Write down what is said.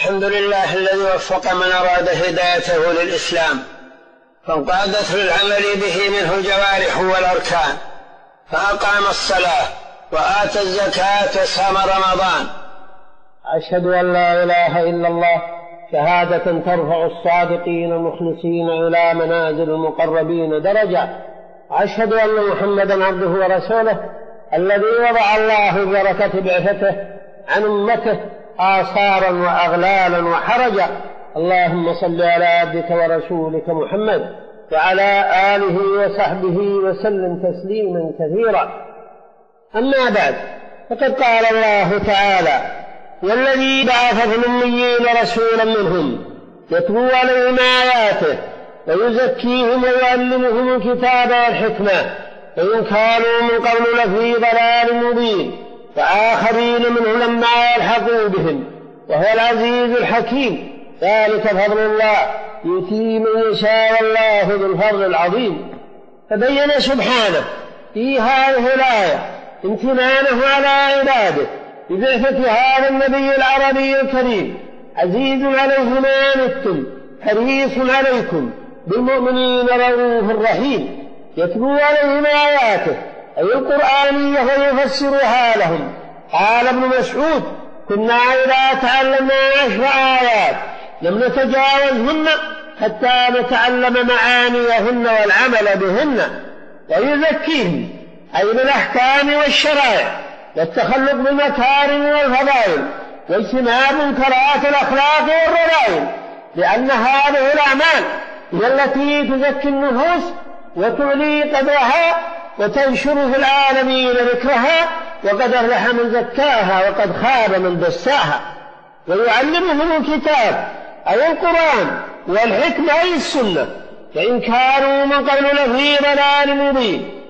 الحمد لله الذي وفق من أراد هدايته للإسلام فانقادت للعمل به منه الجوارح والأركان، فأقام الصلاة وآتى الزكاة وصام رمضان. أشهد أن لا إله إلا الله شهادة ترفع الصادقين المخلصين إلى منازل المقربين درجة. أشهد أن محمدا عبده ورسوله الذي وضع الله بركة بعثته عن أمته آثارا وأغلالا وحرجا. اللهم صل على عبدك ورسولك محمد وعلى آله وصحبه وسلم تسليما كثيرا. أما بعد، فقد قال الله تعالى: والذي بعث في الأميين رسولا منهم يتلو عليهم آياته ويزكيهم ويعلمهم الكتاب والحكمة وإن كانوا من قبل لفي ضلال مبين وآخرين منهم لما يلحقوا بهم وهو العزيز الحكيم. ذلك فضل الله يؤتيه من يشاء والله ذو الفضل العظيم. فبين سبحانه في هذه الآية امتنانه على عباده ببعثة هذا النبي العربي الكريم، عزيز عليه ما عنتم حريص عليكم بالمؤمنين رؤوف رحيم، يتلو عليهم آياته أي القرآنية ويفسرها لهم. قال ابن مسعود: كنا إذا تعلمنا 10 آيات لم نتجاوزهن حتى نتعلم معانيهن والعمل بهن. ويزكيهم أي بالأحكام والشرائع والتخلق بالمكارم والفضائل واجتناب منكرات الأخلاق والرذائل، لأن هذه الأعمال هي التي تزكي النفوس وتعلي قدرها وتنشر في العالمين ذكرها، وقد أفلح من زكاها وقد خاب من دساها. ويعلمهم الكتاب أي القرآن والحكمة أي السنة، فإن كانوا من قبل لفي ضلال مبين